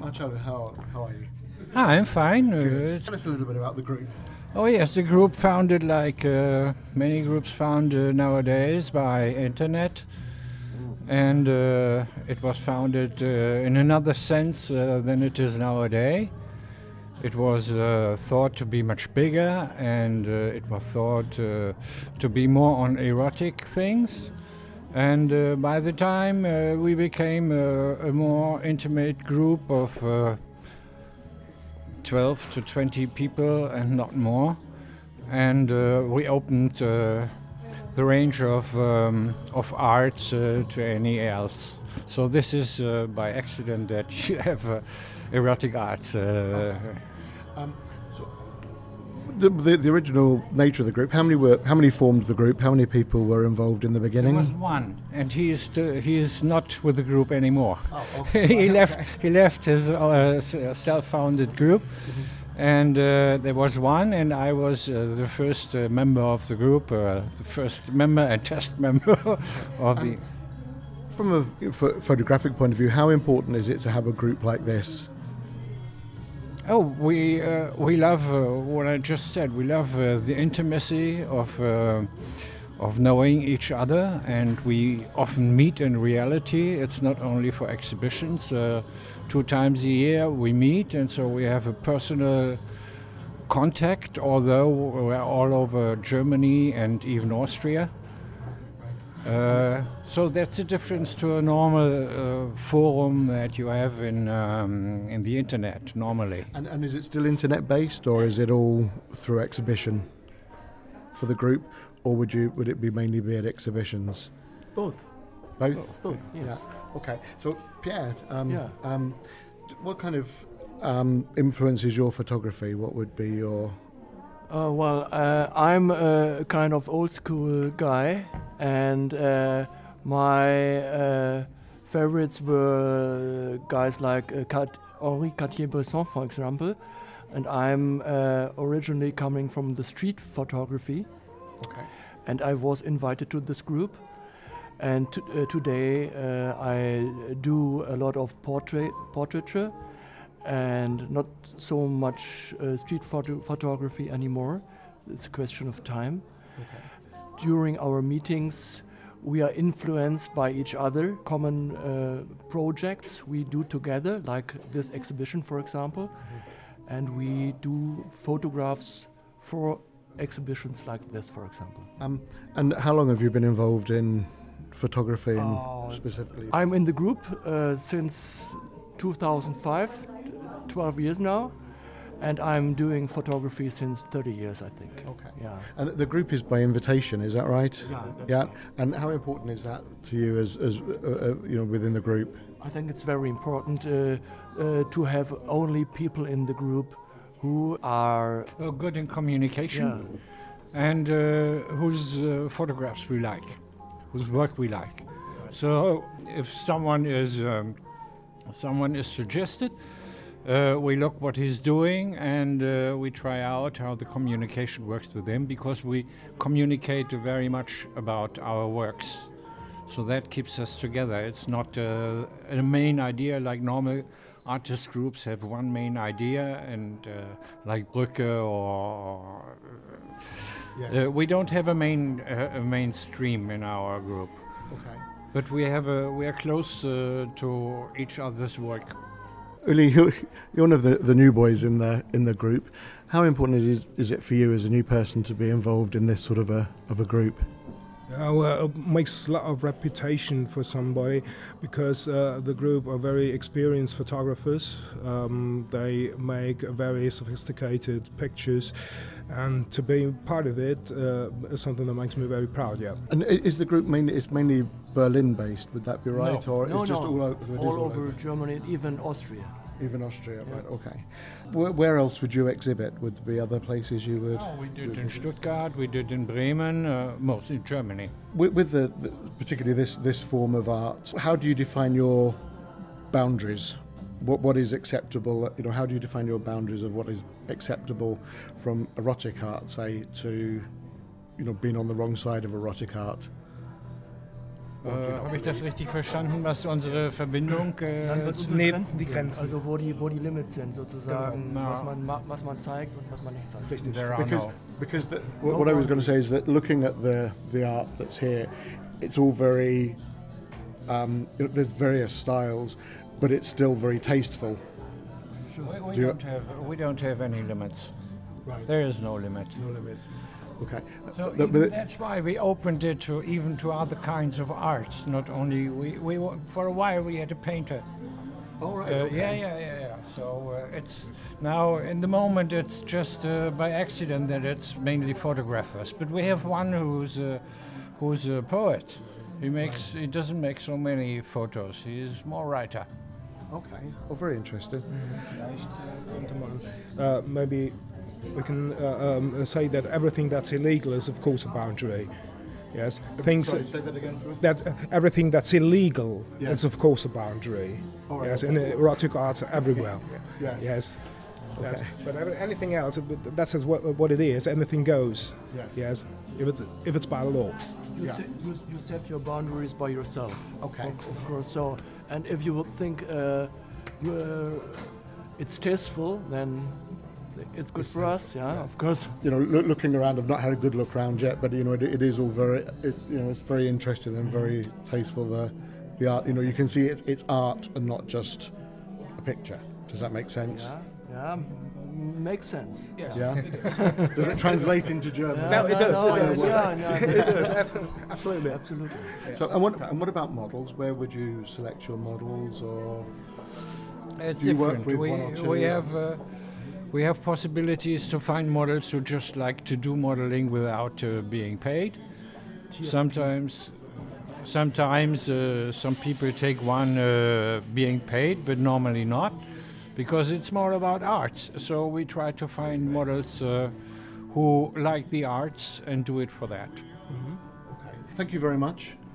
Marcello, how are you? I'm fine. Tell us a little bit about the group. Oh yes, the group founded like many groups found nowadays by internet, and it was founded in another sense than it is nowadays. It was thought to be much bigger, and it was thought to be more on erotic things. And by the time we became a more intimate group of 12 to 20 people and not more, and we opened the range of arts to any else. So this is by accident that you have erotic arts. So the original nature of the group. How many formed the group? How many people were involved in the beginning? There was one, and he is not with the group anymore. Oh, okay. He left his self-founded group, and there was one, and I was the first member of the group, the first member and test member of the. From a photographic point of view, how important is it to have a group like this? Oh, we love what I just said. We love the intimacy of knowing each other, and we often meet in reality. It's not only for exhibitions. 2 times a year we meet, and so we have a personal contact, although we're all over Germany and even Austria. So that's a difference to a normal forum that you have in the internet normally. And is it still internet based, or is it all through exhibition for the group, or would it be mainly be at exhibitions? Both. Both. Both. Yes. Yeah. Okay. So Pierre, Yeah. What kind of influences your photography? What would be your? I'm a kind of old school guy, and my favorites were guys like Henri Cartier-Bresson, for example, and I'm originally coming from the street photography. Okay. And I was invited to this group, and today I do a lot of portraiture, and not so much street photography anymore. It's a question of time. Okay. During our meetings, we are influenced by each other, common projects we do together, like this exhibition, for example, and we do photographs for exhibitions like this, for example. And how long have you been involved in photography specifically? I'm in the group since 2005, 12 years now, and I'm doing photography since 30 years, I think. Okay. Yeah. And the group is by invitation, is that right? Yeah, that's Yeah. right. And how important is that to you as within the group? I think it's very important to have only people in the group who are Good in communication, and whose photographs we like, whose work we like. So if someone is suggested, we look what he's doing, and we try out how the communication works with him, because we communicate very much about our works. So that keeps us together. It's not a main idea like normal artist groups have one main idea, and like Brücke or Yes. we don't have a mainstream in our group, Okay. but we are close to each other's work. Uli, you're one of the new boys in the group. How important is it for you as a new person to be involved in this sort of a group? Well, it makes a lot of reputation for somebody, because the group are very experienced photographers. They make very sophisticated pictures, and to be part of it is something that makes me very proud. Yeah. And is the group mainly Berlin based? Would that be right, or no, it's just no. all over over? Germany and even Austria. Even Austria, Yeah. right? Okay. Where else would you exhibit? Would there be other places you would? We did in Stuttgart, we did in Bremen, mostly in Germany. With the particularly this form of art, how do you define your boundaries? What is acceptable? How do you define your boundaries of what is acceptable from erotic art, say, to being on the wrong side of erotic art? Habe ich das richtig verstanden, was unsere Verbindung Was unsere Nee, Grenzen die sind. Grenzen. Also wo die Limits sind sozusagen, Genau. was man zeigt und was man nicht zeigt. Richtig. There are Because no. because what I was going to say is that looking at the art that's here, it's all very there's various styles, but it's still very tasteful. We don't have any limits. Right. There is no limit. No limits. Okay. So But even that's why we opened it to even to other kinds of arts. Not only for a while we had a painter. all right. Yeah. So it's now in the moment it's just by accident that it's mainly photographers. But we have one who's a poet. He doesn't make so many photos. He is more writer. Okay. Oh, very interesting. Maybe we can say that everything that's illegal is, of course, a boundary. Yes, things Sorry, say that again. Phil? that everything that's illegal Yes. is, of course, a boundary. All right, Yes, okay. in erotic art everywhere. Yes. Yes. Okay. Yes. But anything else, that's what it is. Anything goes. Yes. Yes. If it's by law. You, Yeah. you set your boundaries by yourself. Okay. Of course. So, and if you would think it's tasteful, then it's good for us. Yeah, of course. You know, looking around, I've not had a good look around yet, but you know, it is all very, it's very interesting and very tasteful. The art, you know, you can see it's art and not just a picture. Does that make sense? Yeah, makes sense. Yes. Yeah. Does it translate into German? No, it does, it does. Yeah, absolutely. So, and what about models? Where would you select your models, or It's do you work different. with one or two? We have possibilities to find models who just like to do modeling without being paid. Sometimes some people take one being paid, but normally not, because it's more about arts. So we try to find models who like the arts and do it for that. Okay. Thank you very much.